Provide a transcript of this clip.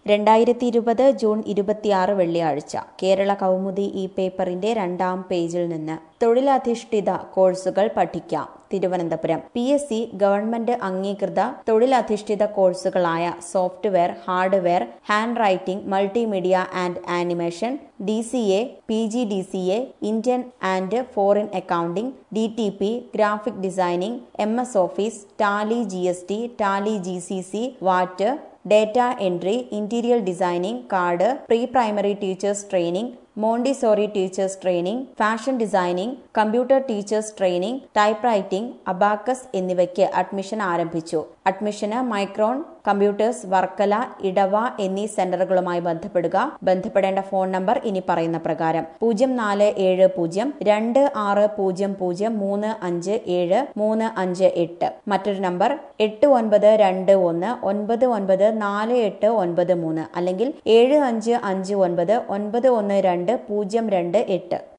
2020 June 26 വെള്ളിയാഴ്ച കേരള കൗമുദി ഈ പേപ്പറിന്റെ 2-ാം പേജിൽ നിന്ന് തൊഴിലധിഷ്ഠിത കോഴ്സുകൾ പഠിക്കാം. തിരുവനന്തപുരം PSC ഗവൺമെന്റ് അംഗീകൃത തൊഴിലധിഷ്ഠിത കോഴ്സുകളായ software, hardware, hand writing, multimedia and animation, DCA, PGDCA, Indian and foreign accounting, DTP, graphic designing, MS office, tally GST, tally GCC, VAT, data entry, interior designing, card, pre primary teachers training, Montessori teachers training, fashion designing, computer teachers training, type writing, abacus എന്നിവയ്ക്ക് admission ആരംഭിച്ചു. അഡ്മിഷന് micron computers, Varkala, ഇടവ എന്നീ സെന്ററുകളുമായി ബന്ധപ്പെടുക. ബന്ധപ്പെടേണ്ട phone number ഇനി പറയുന്ന പ്രകാരം 047003573558. മറ്റൊരു നമ്പർ 8921994893 അല്ലെങ്കിൽ 755991120228.